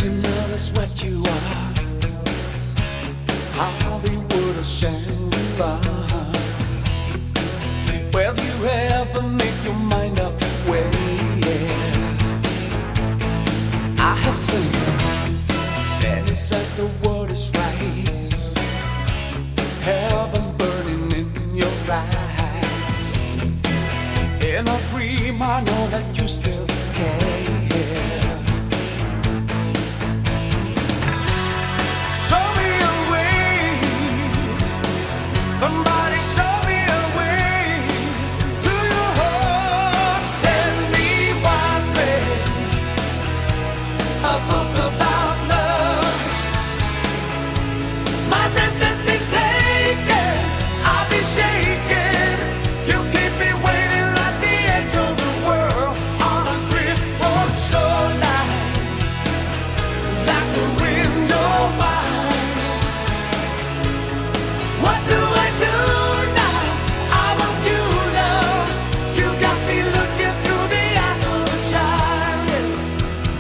'cause you know that's what you are. Hollywood or Shangri-La. Well, do you ever make your mind up where? I have seen Venice as the waters rise, heaven burning in your eyes. In a dream I know that you still